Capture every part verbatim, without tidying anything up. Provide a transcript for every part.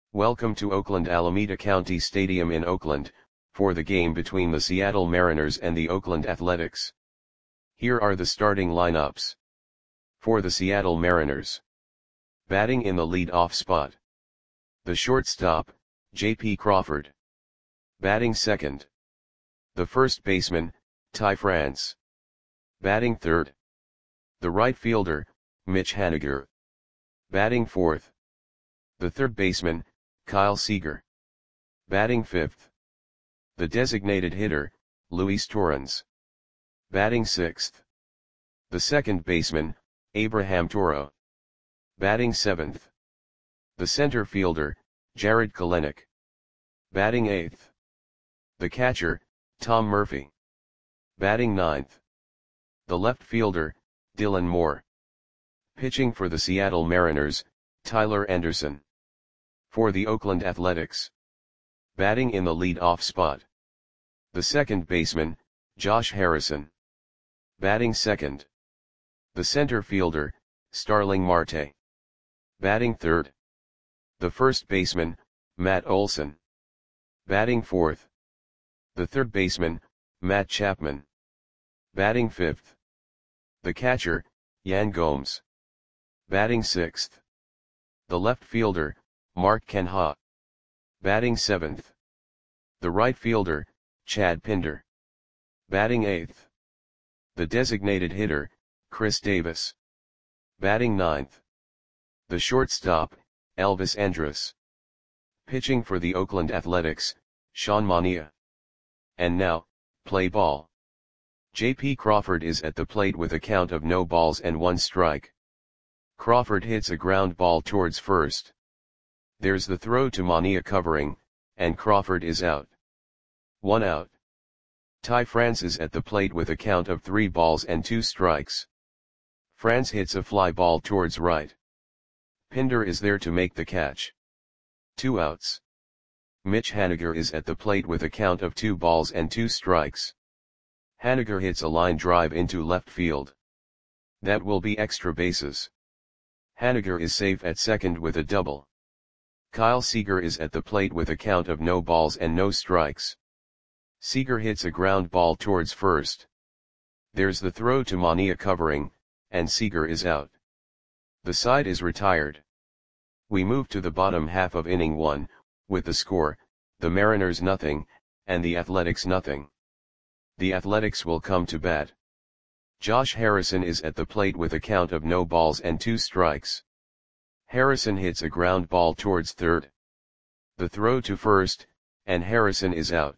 Welcome to Oakland Alameda County Stadium in Oakland, for the game between the Seattle Mariners and the Oakland Athletics. Here are the starting lineups. For the Seattle Mariners. Batting in the lead-off spot. The shortstop, J P Crawford. Batting second. The first baseman, Ty France. Batting third. The right fielder, Mitch Haniger. Batting fourth. The third baseman, Kyle Seager. Batting fifth. The designated hitter, Luis Torrens. Batting sixth. The second baseman, Abraham Toro. Batting seventh. The center fielder, Jarred Kelenic. Batting eighth. The catcher, Tom Murphy. Batting ninth. The left fielder, Dylan Moore. Pitching for the Seattle Mariners, Tyler Anderson. For the Oakland Athletics. Batting in the lead-off spot. The second baseman, Josh Harrison. Batting second. The center fielder, Starling Marte. Batting third. The first baseman, Matt Olson. Batting fourth. The third baseman, Matt Chapman. Batting fifth. The catcher, Yan Gomes. Batting sixth. The left fielder, Mark Canha. Batting seventh. The right fielder, Chad Pinder. Batting eighth. The designated hitter, Chris Davis. Batting ninth. The shortstop, Elvis Andrus. Pitching for the Oakland Athletics, Sean Manaea. And now, play ball. J P Crawford is at the plate with a count of no balls and one strike. Crawford hits a ground ball towards first. There's the throw to Manaea covering, and Crawford is out. One out. Ty France is at the plate with a count of three balls and two strikes. France hits a fly ball towards right. Pinder is there to make the catch. Two outs. Mitch Haniger is at the plate with a count of two balls and two strikes. Haniger hits a line drive into left field. That will be extra bases. Haniger is safe at second with a double. Kyle Seager is at the plate with a count of no balls and no strikes. Seager hits a ground ball towards first. There's the throw to Manaea covering, and Seager is out. The side is retired. We move to the bottom half of inning one, with the score, the Mariners nothing, and the Athletics nothing. The Athletics will come to bat. Josh Harrison is at the plate with a count of no balls and two strikes. Harrison hits a ground ball towards third. The throw to first, and Harrison is out.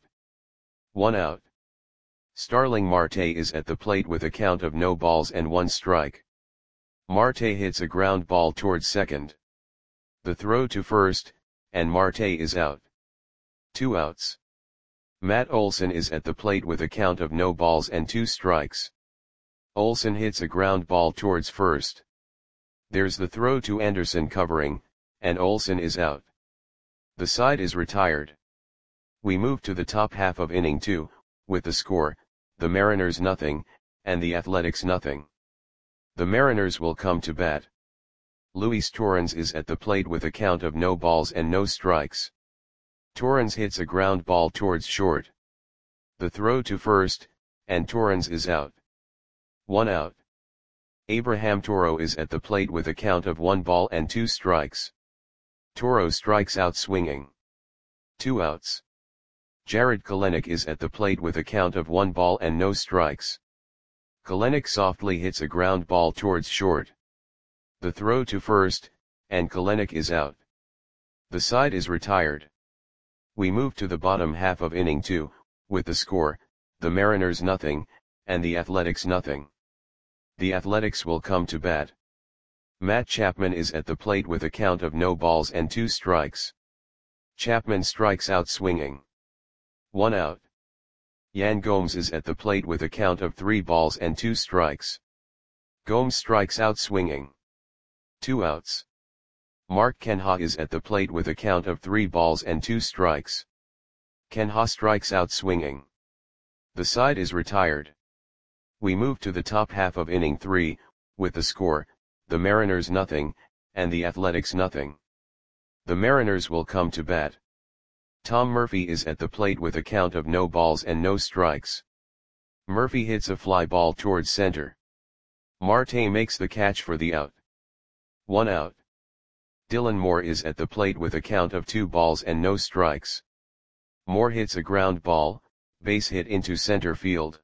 One out. Starling Marte is at the plate with a count of no balls and one strike. Marte hits a ground ball towards second. The throw to first, and Marte is out. Two outs. Matt Olson is at the plate with a count of no balls and two strikes. Olson hits a ground ball towards first. There's the throw to Anderson covering, and Olson is out. The side is retired. We move to the top half of inning two, with the score, the Mariners nothing, and the Athletics nothing. The Mariners will come to bat. Luis Torrens is at the plate with a count of no balls and no strikes. Torrens hits a ground ball towards short. The throw to first, and Torrens is out. One out. Abraham Toro is at the plate with a count of one ball and two strikes. Toro strikes out swinging. Two outs. Jarred Kelenic is at the plate with a count of one ball and no strikes. Kelenic softly hits a ground ball towards short. The throw to first, and Kelenic is out. The side is retired. We move to the bottom half of inning two, with the score, the Mariners nothing, and the Athletics nothing. The Athletics will come to bat. Matt Chapman is at the plate with a count of no balls and two strikes. Chapman strikes out swinging. One out. Yan Gomes is at the plate with a count of three balls and two strikes. Gomes strikes out swinging. Two outs. Mark Canha is at the plate with a count of three balls and two strikes. Canha strikes out swinging. The side is retired. We move to the top half of inning three, with the score, the Mariners nothing, and the Athletics nothing. The Mariners will come to bat. Tom Murphy is at the plate with a count of no balls and no strikes. Murphy hits a fly ball towards center. Marte makes the catch for the out. One out. Dylan Moore is at the plate with a count of two balls and no strikes. Moore hits a ground ball, base hit into center field.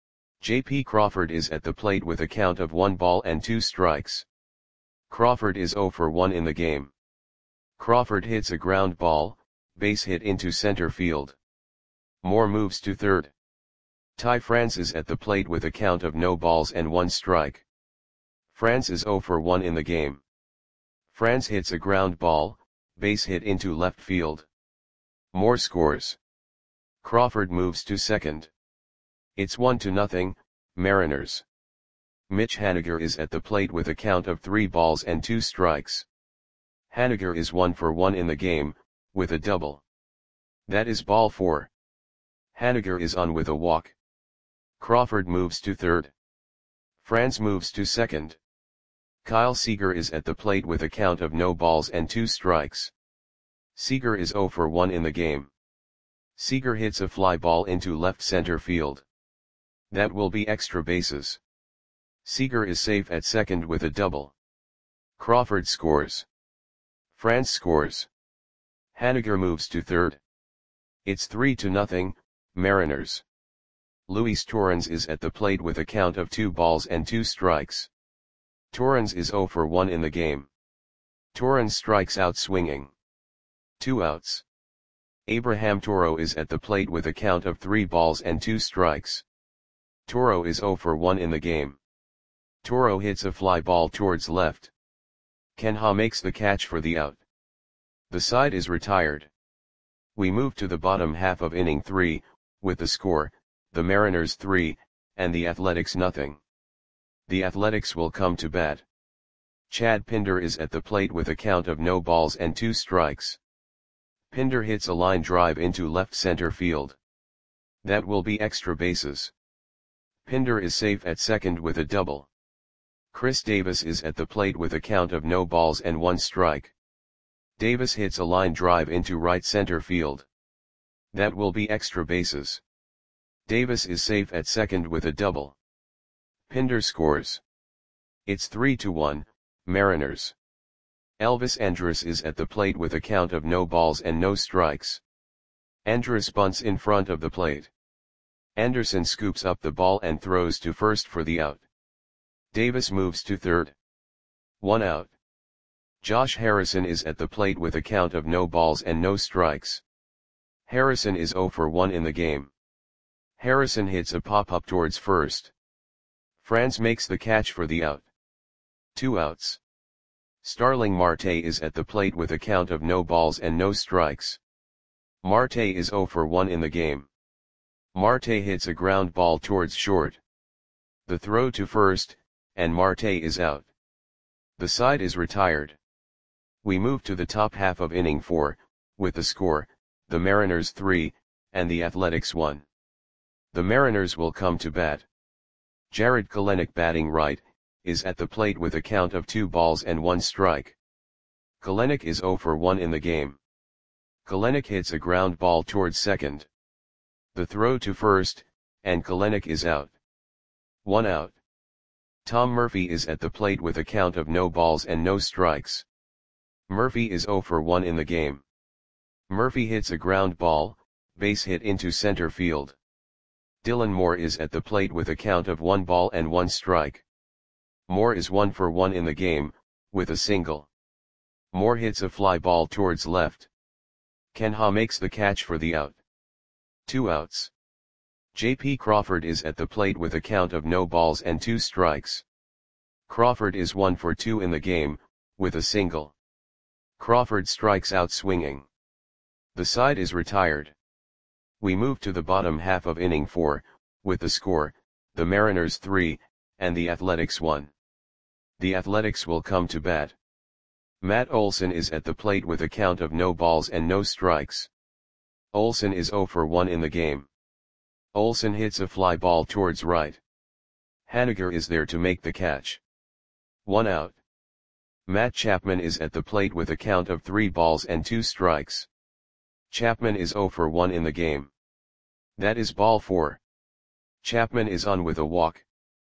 J P Crawford is at the plate with a count of one ball and two strikes. Crawford is zero for one in the game. Crawford hits a ground ball, base hit into center field. Moore moves to third. Ty France is at the plate with a count of no balls and one strike. France is zero for one in the game. France hits a ground ball, base hit into left field. Moore scores. Crawford moves to second. It's one to nothing, Mariners. Mitch Haniger is at the plate with a count of three balls and two strikes. Haniger is one for one in the game, with a double. That is ball four. Haniger is on with a walk. Crawford moves to third. France moves to second. Kyle Seager is at the plate with a count of no balls and two strikes. Seager is zero for one in the game. Seager hits a fly ball into left center field. That will be extra bases. Seager is safe at second with a double. Crawford scores. France scores. Haniger moves to third. It's three to nothing, Mariners. Luis Torrens is at the plate with a count of two balls and two strikes. Torrens is zero for one in the game. Torrens strikes out swinging. Two outs. Abraham Toro is at the plate with a count of three balls and two strikes. Toro is zero for one in the game. Toro hits a fly ball towards left. Kenha makes the catch for the out. The side is retired. We move to the bottom half of inning three, with the score, the Mariners three, and the Athletics nothing. The Athletics will come to bat. Chad Pinder is at the plate with a count of no balls and two strikes. Pinder hits a line drive into left center field. That will be extra bases. Pinder is safe at second with a double. Chris Davis is at the plate with a count of no balls and one strike. Davis hits a line drive into right center field. That will be extra bases. Davis is safe at second with a double. Pinder scores. It's three to one, Mariners. Elvis Andrus is at the plate with a count of no balls and no strikes. Andrus bunts in front of the plate. Anderson scoops up the ball and throws to first for the out. Davis moves to third. One out. Josh Harrison is at the plate with a count of no balls and no strikes. Harrison is zero for one in the game. Harrison hits a pop-up towards first. France makes the catch for the out. Two outs. Starling Marte is at the plate with a count of no balls and no strikes. Marte is zero for one in the game. Marte hits a ground ball towards short. The throw to first, and Marte is out. The side is retired. We move to the top half of inning four, with the score, the Mariners three, and the Athletics one. The Mariners will come to bat. Jared Kelenic, batting right, is at the plate with a count of two balls and one strike. Kelenic is zero for one in the game. Kelenic hits a ground ball towards second. The throw to first, and Kelenic is out. One out. Tom Murphy is at the plate with a count of no balls and no strikes. Murphy is zero for one in the game. Murphy hits a ground ball, base hit into center field. Dylan Moore is at the plate with a count of one ball and one strike. Moore is one for one in the game, with a single. Moore hits a fly ball towards left. Kenha makes the catch for the out. Two outs. J P Crawford is at the plate with a count of no balls and two strikes. Crawford is one for two in the game, with a single. Crawford strikes out swinging. The side is retired. We move to the bottom half of inning four, with the score, the Mariners three, and the Athletics one. The Athletics will come to bat. Matt Olson is at the plate with a count of no balls and no strikes. Olson is zero for one in the game. Olson hits a fly ball towards right. Haniger is there to make the catch. One out. Matt Chapman is at the plate with a count of three balls and two strikes. Chapman is zero for one in the game. That is ball four. Chapman is on with a walk.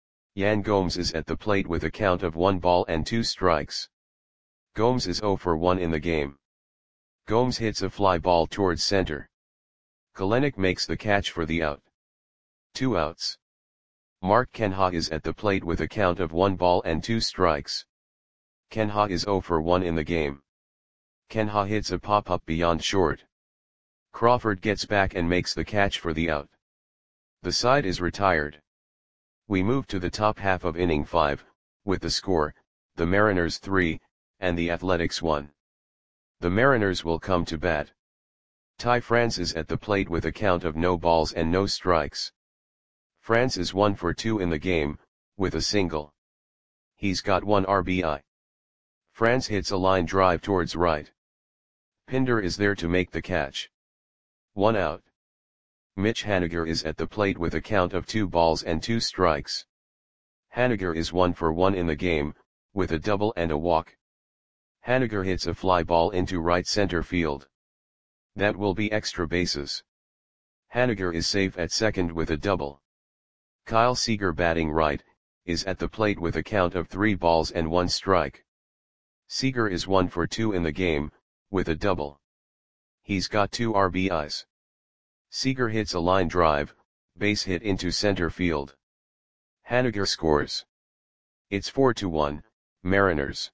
Yan Gomes is at the plate with a count of one ball and two strikes. Gomes is zero for one in the game. Gomes hits a fly ball towards center. Kelenic makes the catch for the out. Two outs. Mark Canha is at the plate with a count of one ball and two strikes. Canha is zero for one in the game. Canha hits a pop-up beyond short. Crawford gets back and makes the catch for the out. The side is retired. We move to the top half of inning five, with the score, the Mariners three, and the Athletics one. The Mariners will come to bat. Ty France is at the plate with a count of no balls and no strikes. France is one for two in the game, with a single. He's got one R B I. France hits a line drive towards right. Pinder is there to make the catch. One out. Mitch Haniger is at the plate with a count of two balls and two strikes. Haniger is one for one in the game, with a double and a walk. Haniger hits a fly ball into right center field. That will be extra bases. Haniger is safe at second with a double. Kyle Seager, batting right, is at the plate with a count of three balls and one strike. Seager is one for two in the game, with a double. He's got two R B Is. Seager hits a line drive, base hit into center field. Haniger scores. It's four to one, Mariners.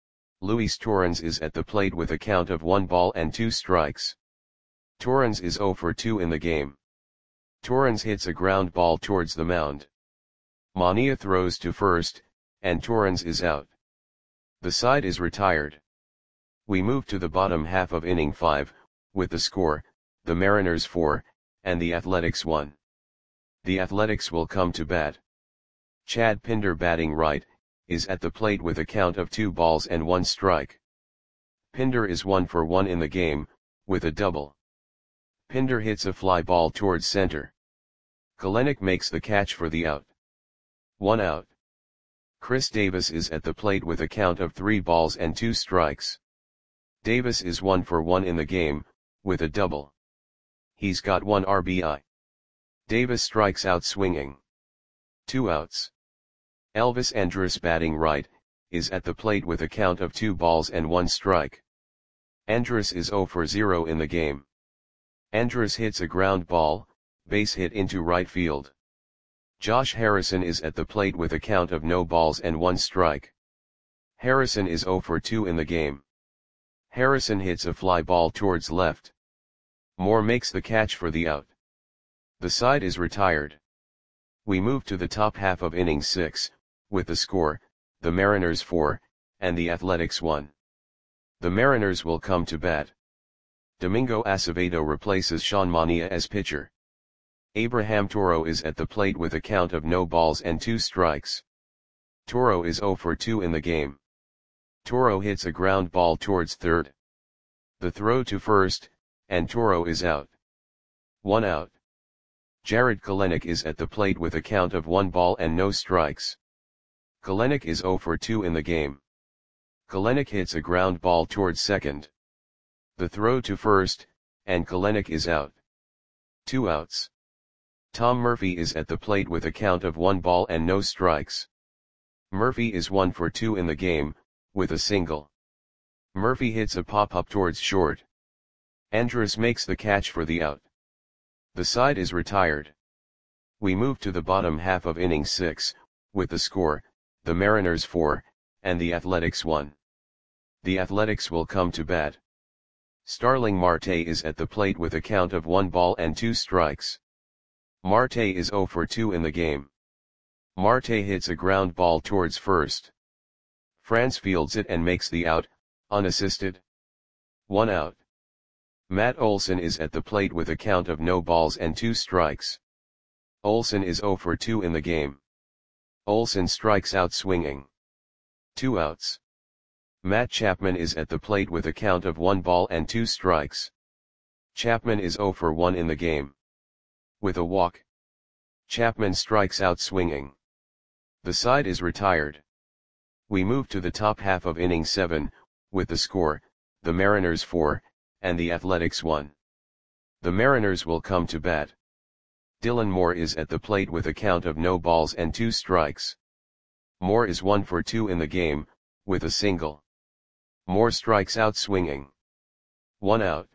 Luis Torrens is at the plate with a count of one ball and two strikes. Torrens is zero for two in the game. Torrens hits a ground ball towards the mound. Mania throws to first, and Torrens is out. The side is retired. We move to the bottom half of inning five, with the score, the Mariners four, and the Athletics one. The Athletics will come to bat. Chad Pinder, batting right, is at the plate with a count of two balls and one strike. Pinder is one for one in the game, with a double. Pinder hits a fly ball towards center. Kelenic makes the catch for the out. One out. Chris Davis is at the plate with a count of three balls and two strikes. Davis is one for one in the game, with a double. He's got one R B I. Davis strikes out swinging. Two outs. Elvis Andrus, batting right, is at the plate with a count of two balls and one strike. Andrus is zero for zero in the game. Andrus hits a ground ball, base hit into right field. Josh Harrison is at the plate with a count of no balls and one strike. Harrison is zero for two in the game. Harrison hits a fly ball towards left. Moore makes the catch for the out. The side is retired. We move to the top half of inning six, with the score, the Mariners four, and the Athletics one. The Mariners will come to bat. Domingo Acevedo replaces Sean Mania as pitcher. Abraham Toro is at the plate with a count of no balls and two strikes. Toro is zero for two in the game. Toro hits a ground ball towards third. The throw to first, and Toro is out. One out. Jared Kelenic is at the plate with a count of one ball and no strikes. Kelenic is zero for two in the game. Kelenic hits a ground ball towards second. The throw to first, and Kelenic is out. Two outs. Tom Murphy is at the plate with a count of one ball and no strikes. Murphy is one for two in the game, with a single. Murphy hits a pop-up towards short. Andrus makes the catch for the out. The side is retired. We move to the bottom half of inning six, with the score, the Mariners four, and the Athletics one. The Athletics will come to bat. Starling Marte is at the plate with a count of one ball and two strikes. Marte is zero for two in the game. Marte hits a ground ball towards first. France fields it and makes the out, unassisted. One out. Matt Olson is at the plate with a count of no balls and two strikes. Olson is zero for two in the game. Olson strikes out swinging. Two outs. Matt Chapman is at the plate with a count of one ball and two strikes. Chapman is zero for one in the game. With a walk. Chapman strikes out swinging. The side is retired. We move to the top half of inning seven, with the score, the Mariners four, and the Athletics one. The Mariners will come to bat. Dylan Moore is at the plate with a count of no balls and two strikes. Moore is one for two in the game, with a single. Moore strikes out swinging. One out.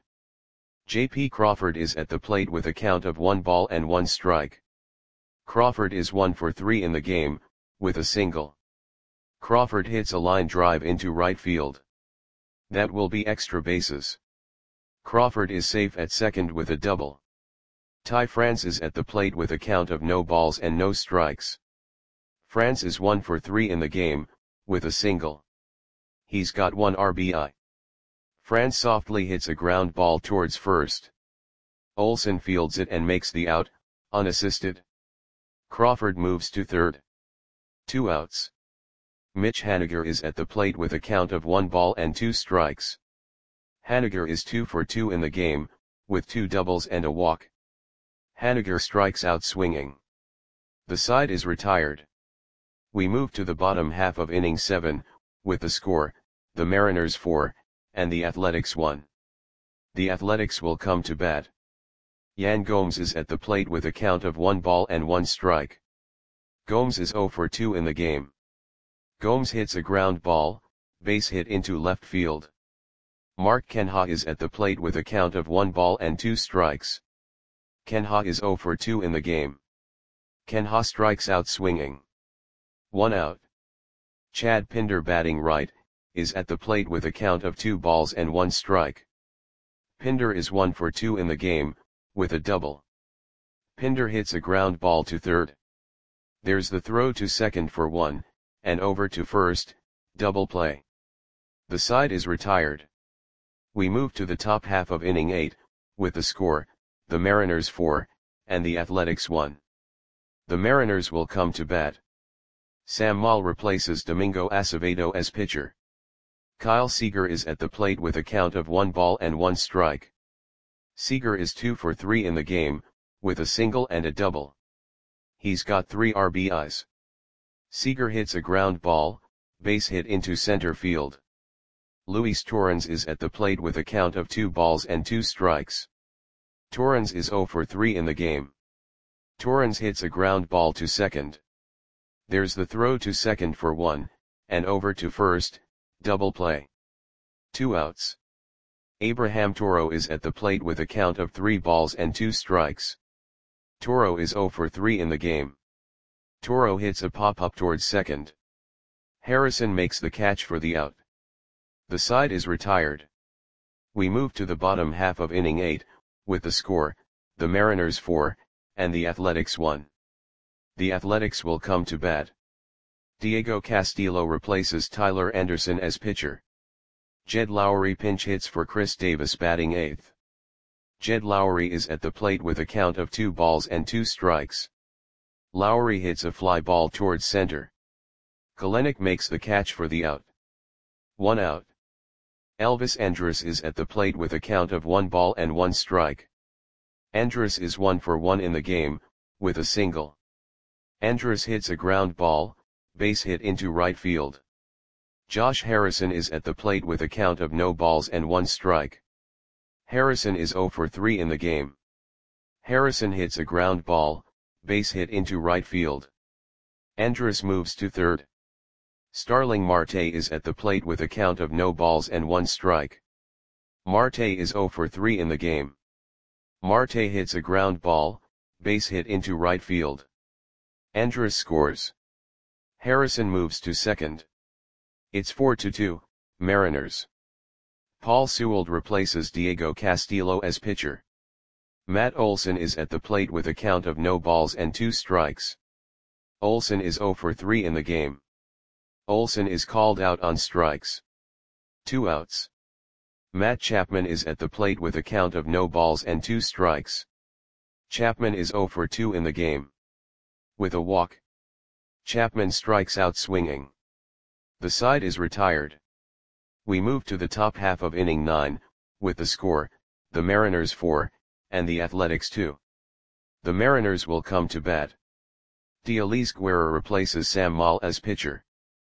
J P Crawford is at the plate with a count of one ball and one strike. Crawford is one for three in the game, with a single. Crawford hits a line drive into right field. That will be extra bases. Crawford is safe at second with a double. Ty France is at the plate with a count of no balls and no strikes. France is one for three in the game, with a single. He's got one R B I. France softly hits a ground ball towards first. Olsen fields it and makes the out, unassisted. Crawford moves to third. Two outs. Mitch Haniger is at the plate with a count of one ball and two strikes. Haniger is two for two in the game, with two doubles and a walk. Haniger strikes out swinging. The side is retired. We move to the bottom half of inning seven, with the score, the Mariners four, and the Athletics one. The Athletics will come to bat. Yan Gomes is at the plate with a count of one ball and one strike. Gomes is zero for two in the game. Gomes hits a ground ball, base hit into left field. Mark Canha is at the plate with a count of one ball and two strikes. Canha is zero for two in the game. Canha strikes out swinging. One out. Chad Pinder, batting right, is at the plate with a count of two balls and one strike. Pinder is one for two in the game, with a double. Pinder hits a ground ball to third. There's the throw to second for one, and over to first, double play. The side is retired. We move to the top half of inning eight, with the score, the Mariners four, and the Athletics one. The Mariners will come to bat. Sam Moll replaces Domingo Acevedo as pitcher. Kyle Seager is at the plate with a count of one ball and one strike. Seager is two for three in the game, with a single and a double. He's got three R B Is. Seager hits a ground ball, base hit into center field. Luis Torrens is at the plate with a count of two balls and two strikes. Torrens is zero for three in the game. Torrens hits a ground ball to second. There's the throw to second for one, and over to first, double play. Two outs. Abraham Toro is at the plate with a count of three balls and two strikes. Toro is zero for three in the game. Toro hits a pop-up towards second. Harrison makes the catch for the out. The side is retired. We move to the bottom half of inning eight, with the score, the Mariners four, and the Athletics one. The Athletics will come to bat. Diego Castillo replaces Tyler Anderson as pitcher. Jed Lowry pinch hits for Chris Davis, batting eighth. Jed Lowry is at the plate with a count of two balls and two strikes. Lowry hits a fly ball towards center. Kelenic makes the catch for the out. One out. Elvis Andrus is at the plate with a count of one ball and one strike. Andrus is one for one in the game, with a single. Andrus hits a ground ball, base hit into right field. Josh Harrison is at the plate with a count of no balls and one strike. Harrison is zero for three in the game. Harrison hits a ground ball, base hit into right field. Andrus moves to third. Starling Marte is at the plate with a count of no balls and one strike. Marte is zero for three in the game. Marte hits a ground ball, base hit into right field. Andrus scores. Harrison moves to second. It's four to two, Mariners. Paul Sewald replaces Diego Castillo as pitcher. Matt Olson is at the plate with a count of no balls and two strikes. Olson is zero for three in the game. Olson is called out on strikes. Two outs. Matt Chapman is at the plate with a count of no balls and two strikes. Chapman is zero for two in the game. With a walk. Chapman strikes out swinging. The side is retired. We move to the top half of inning nine, with the score, the Mariners four, and the Athletics two. The Mariners will come to bat. Dielise Guerra replaces Sam Moll as pitcher.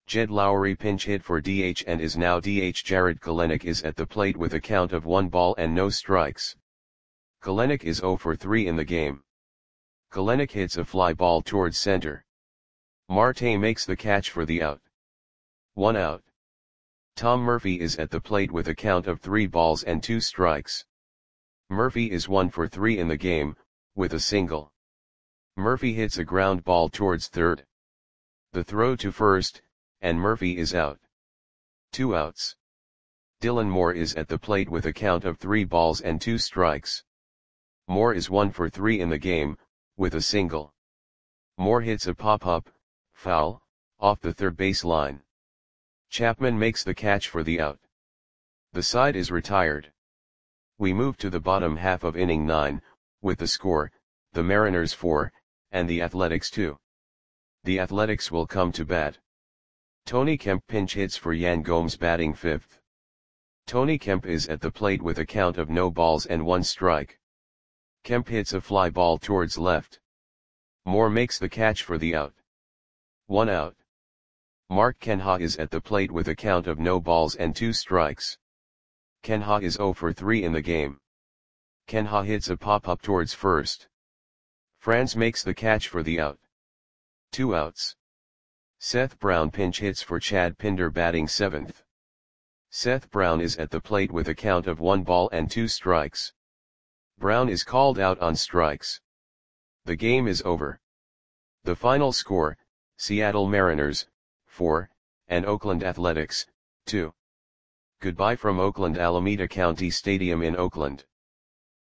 Jed Lowry pinch hit for D H and is now D H. Jarred Kelenic is at the plate with a count of one ball and no strikes. Kelenic is zero for three in the game. Kelenic hits a fly ball towards center. Marte makes the catch for the out. One out. Tom Murphy is at the plate with a count of three balls and two strikes. Murphy is one for three in the game, with a single. Murphy hits a ground ball towards third. The throw to first, and Murphy is out. Two outs. Dylan Moore is at the plate with a count of three balls and two strikes. Moore is one for three in the game, with a single. Moore hits a pop-up, foul, off the third base line. Chapman makes the catch for the out. The side is retired. We move to the bottom half of inning nine, with the score, the Mariners four, and the Athletics two. The Athletics will come to bat. Tony Kemp pinch hits for Yan Gomes batting fifth. Tony Kemp is at the plate with a count of no balls and one strike. Kemp hits a fly ball towards left. Moore makes the catch for the out. One out. Mark Canha is at the plate with a count of no balls and two strikes. Canha is zero for three in the game. Canha hits a pop-up towards first. Franz makes the catch for the out. Two outs. Seth Brown pinch hits for Chad Pinder batting seventh. Seth Brown is at the plate with a count of one ball and two strikes. Brown is called out on strikes. The game is over. The final score, Seattle Mariners, four, and Oakland Athletics, two. Goodbye from Oakland Alameda County Stadium in Oakland.